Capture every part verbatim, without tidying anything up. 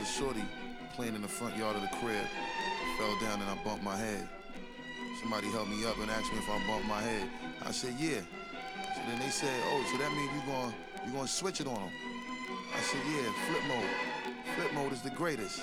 shorty playing in the front yard of the crib. Fell down and I bumped my head. Somebody helped me up and asked me if I bumped my head. I said, yeah. So then they said, oh, so that means you're going you gonna switch it on them. I said, yeah, flip mode. Flip mode is the greatest.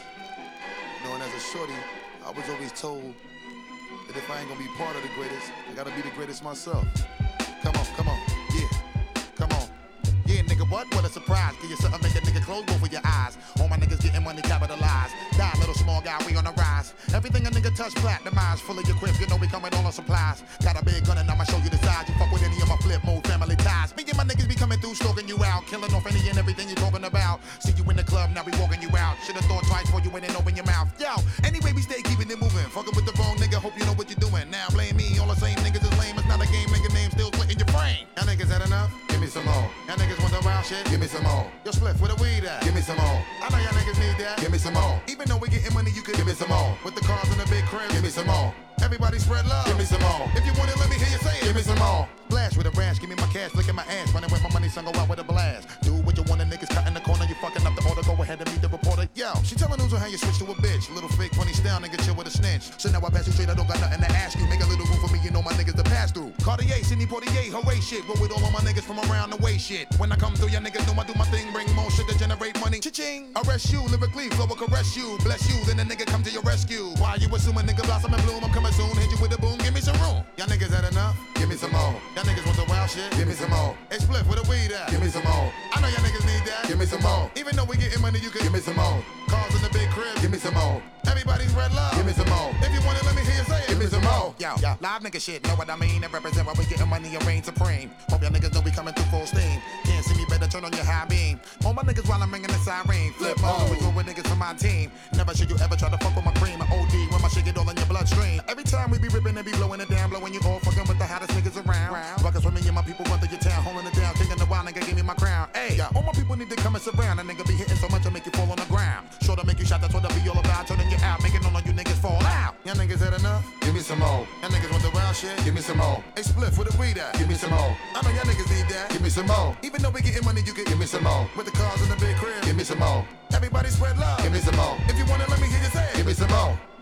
You know, and as a shorty, I was always told that if I ain't gonna be part of the greatest, I gotta be the greatest myself. Come on, come on, yeah, come on. Yeah, nigga, what? What a surprise. Give you something, make a nigga close both of your eyes. All my niggas getting money capitalized. Die, little small guy, we on the rise. Everything a nigga touch, platinumized. Full of your crib, you know we coming all on supplies. Got a big gun and I'ma show you the size. You fuck with any of my flip mode family ties. Me and my niggas be coming through, stalking you out. Killing off any and everything you talking about. See you in the club, now we walking you out. Should've thought twice before you went and open your mouth. Yo, anyway, we stay keeping it moving. Fucking with the wrong nigga, hope you know what you're doing. Now blame me, all the same niggas is lame. It's not a game, nigga name still splitting your brain. Y'all niggas had enough? Give me some more. Y'all niggas want the wild shit? Give me some more. Yo, split where the weed at? Give me some more. I know y'all niggas need that. Give me some more. Even though we getting money, you could give me some more. With the cars in the big crib, give me some more. Everybody spread love. Give me some more. If you want it, let me hear you say it. Give me some more. Blast with a rash, give me my cash, look at my ass. Running with my money, son, go out with a blast. Do what you want, the niggas cut in the corner. You fucking up the order, go ahead and meet the reporter. Yo, she telling news on how you switch to a bitch. Little fake funny style, nigga, chill with a snitch. So now I pass you straight, I don't got nothing to ask you. Make a little room for me, you know my niggas to pass through. Cartier, Sidney Portier, hooray shit. Roll with all of my niggas from around the way shit. When I come through, y'all niggas know I do my thing. Bring more shit to generate money. Cha-ching. Arrest you, lyrically, flow will caress you. Bless you, then the nigga come to your rescue. Why you assuming nigga blossom and bloom? I'm coming soon, hit you with a boom, give me some room. Y'all niggas had enough? Give me some more. Y'all niggas want the wild shit? Give me some more. Hey, split where the weed at? Give me some more. I know y'all niggas need that. Give me some more. Even though we getting money, you can give me some more. Cars in the big crib, give me some more. Everybody's red love, give me some more. If you want it, let me hear you say it. Give me some more. Yo, yo, live nigga shit, know what I mean? It represent why we getting money and reign supreme. Hope y'all niggas know we coming through full steam. Can't see me, better turn on your high beam. All my niggas while I'm ringing the siren. Flip mode, we go with niggas from my team. Never should you ever try to fuck with my cream. I O D when my shit get all in your bloodstream. Every time we be ripping and be blowing it down, blowing you all fucking with the hottest niggas around. Ruckus with me and my people run through your town, holding it down, kicking the wild nigga, give me my crown. Hey, all my people need to come and surround. A nigga be hitting so much I make you fall on the ground. Sure to make you shot, that's what I be all about. Turning you out, making all of you niggas fall out. Y'all niggas had enough? Give me some more. Y'all niggas want the wild shit? Give me some more. Hey, split where the weed at? Give me some more. I know y'all niggas need that. Give me some more. Even though we getting money, you can give me some more. With the cars in the big crib, give me some more. Everybody spread love. Give me some more. If you want it, let me hear you say it. Give me some more.